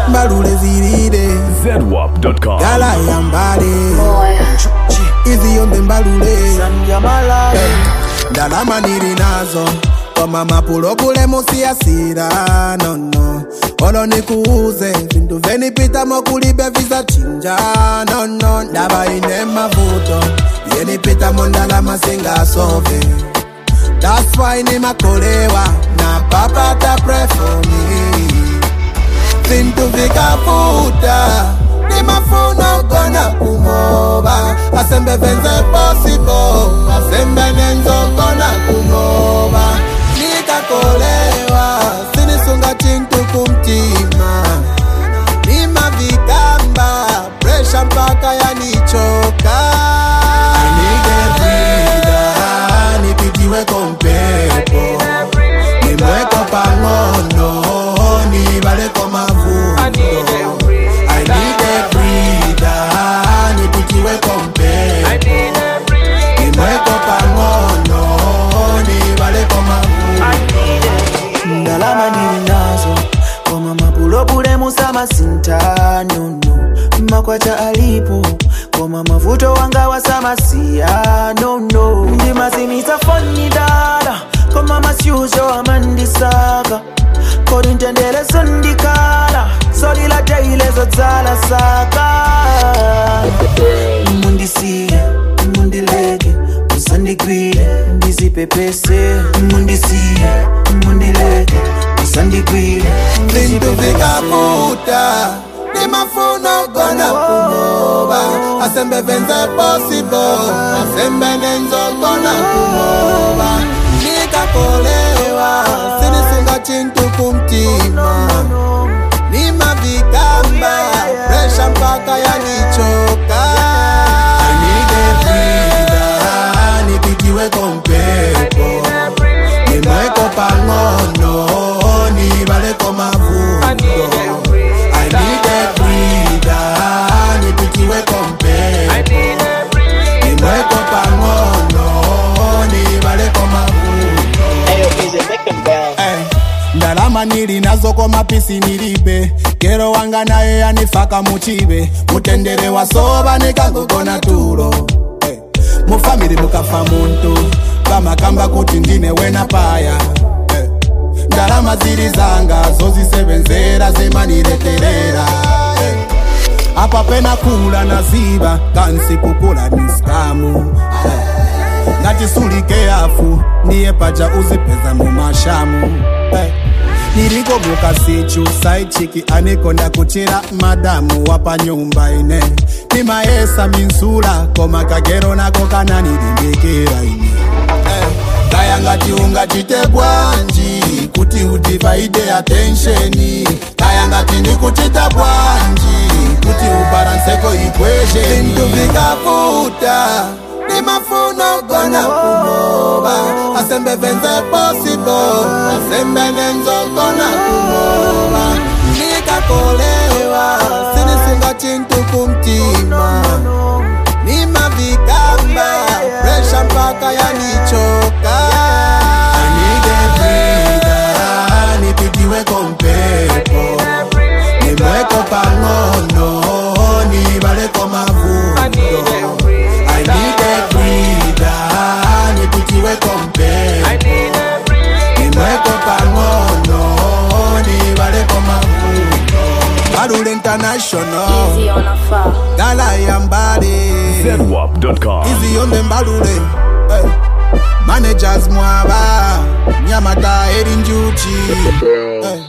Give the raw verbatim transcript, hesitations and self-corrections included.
Mbalule ziride zedwap dot com. Gala yambale Easy on the mbalule hey. Ndalama niri nazo kwa mama pulo kule musi asira no no Olo nikuuze vindu veni pita mokulibe visa chinja no no Ndaba ine mavuto yeni pita mondalama singa sove That's why ni makolewa na papa ta pray for me Vindu vika futa ni mafuna gona kumoba Asembe venze possible Asembe nenzo gona kumoba Nika kolewa Sinisunga chintu kumtima Nima vikamba Pressure mpaka ya nichoka Anige brida Nipigiwe kompepo Nimweko pangono Nibaleko mavuno I need a breather, nipikiwe kompepo Nimweko pangono, nibale koma vuno Ndalama ninazo, kwa mama pulo pule musama sinta no no Makwacha alipo, kwa mama vuto wanga wasama siya no no Ndima simisa foni dada, kwa mama siujo amandisaka Korintendele sundikala Solila teile zotala saka Mundisi, mundilege Usandigwile, ndizipepese Mundisi, mundilege Usandigwile, Vindu vika puta Ni mafuno gona kumoba Asembe venze possible Asembe nenzo gona kumoba Nika kolewa Sinisunga chintu kumtima Nima vikamba Pressure mpaka ya nichoka Anige brida Nipigiwe kompepo Nimweko pangono Nibaleko mavuno Anige brida Nipigiwe kompepo Nimweko pangono Nibaleko mavuno Ndalama nili nazo kwa mapisi nilibe Kero wanga nae yanifaka muchibe Mutendere wa soba nikagogona tulo hey. Mufamili mukafa muntu Kama kamba kuti ndine wena paya hey. Ndalama zili zanga zozisebenzera zemanireterera hey. Apa pena kula na ziba Kansi kukula niskamu hey. Ngati sulike afu Niye paja uzipeza mumashamu hey. Niriko buka sichu side chiki aniko na kuchira madamu wapa nyumba ine Nima esa minsula koma kagero na koka na nirimbekera ine hey. Kaya ngati unga chitegwanji kuti udivide attentioni Kaya ngati ndikuchita bwanji kuti ubalanseko equation Vindu vikafuta Ni mafuno gona kumoba Asembe venze possible Asembe nenzo gona kumoba Nika kolewa Sinisunga chintu kumtima Nima vikamba Pressure mpaka ya nichoka Anige brida Nipigiwe kompepo Nimweko pangono Nibaleko mavuno I need a breather, nipikiwe kompepo Nimweko pangono, nibaleko mavuno Mbalule International Easy on a far Gala yambale zedwap dot com. Easy on the mbalule hey. Managers mwaba Nyamata erinjuchi hey.